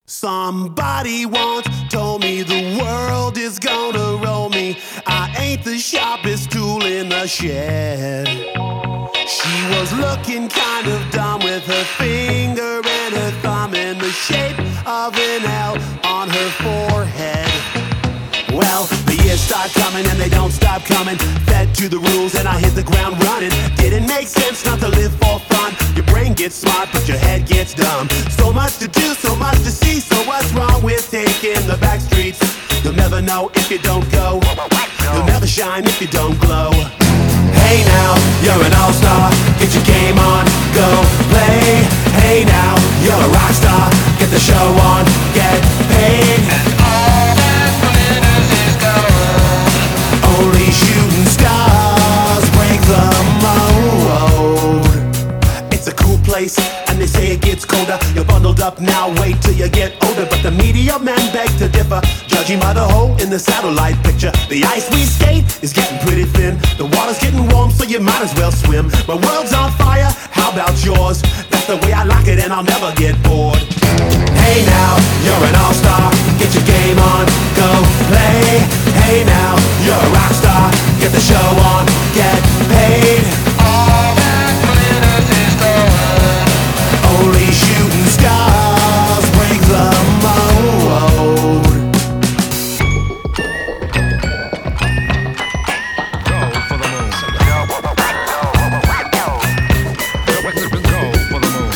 Somebody once told me the world is gonna roll me. I ain't the sharpest tool in the shed. She was looking kind of dumb with her finger and her thumb in the shape of an L on her forehead. Well, the years start coming and they don't stop coming. Fed to the rules and I hit the ground running. Didn't make sense not to live for fun. Your brain gets smart but your head gets dumb. So much to do, so much to see. So what's wrong with taking the back streets? You'll never know if you don't go. You'll never shine if you don't glow. Hey now, you're an all-star. Get your game on, go play. Hey now, you're a rock star. Get the show on, get paid. And all that glitters is gold. Only shooting stars break the mold. It's a cool place, and they say it gets colder. You're bundled up now, wait till you get older. But the media men beg to differ, judging by the hole in the satellite picture. The ice we skate is getting pretty thin. The water's getting warm, so you might as well swim. My world's on fire, how about yours? That's the way I like it, and I'll never get bored. Hey now, you're an all-star. Get your game on, go play. Hey now, you're a rock star. Get the show on, get paid. All that glitters is gold. Only shooting stars break the mold. Go for the moon. Go for the moon.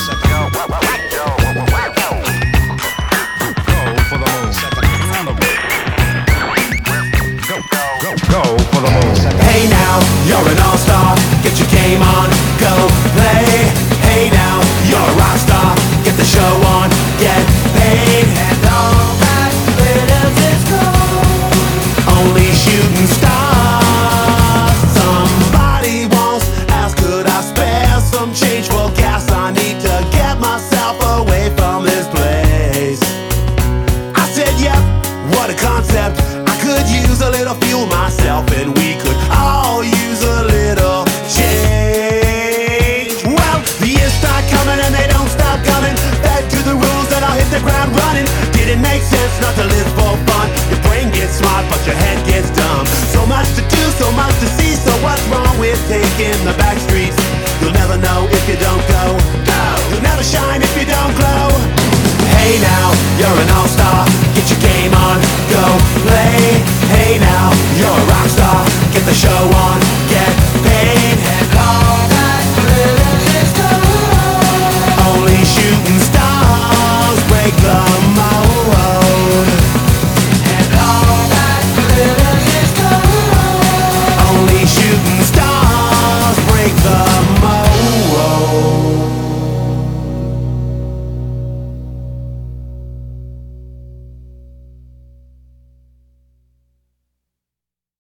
Go for the moon. Hey now, you're an all-star. Get your game on, go play. Hey now, you're a rock star. Get the show on, get paid. And all that glitters is gold. Only shooting stars. Somebody once asked, could I spare some change for gas? I need to get myself away from this place. I said, yep, what a concept. I could use a little fuel myself, and we could all use a little change. Well, the years start coming and they don't stop coming. Back to the rules and I'll hit the ground running. Didn't make sense not to live for fun. Your brain gets smart but your head gets dumb. So much to do, so much to see. So what's wrong with taking the back streets? You'll never know if you don't go. You'll never shine if you don't glow. Hey now, you're an all-star. Get your game on, go play. Hey now, you're a rock star. Get the show on,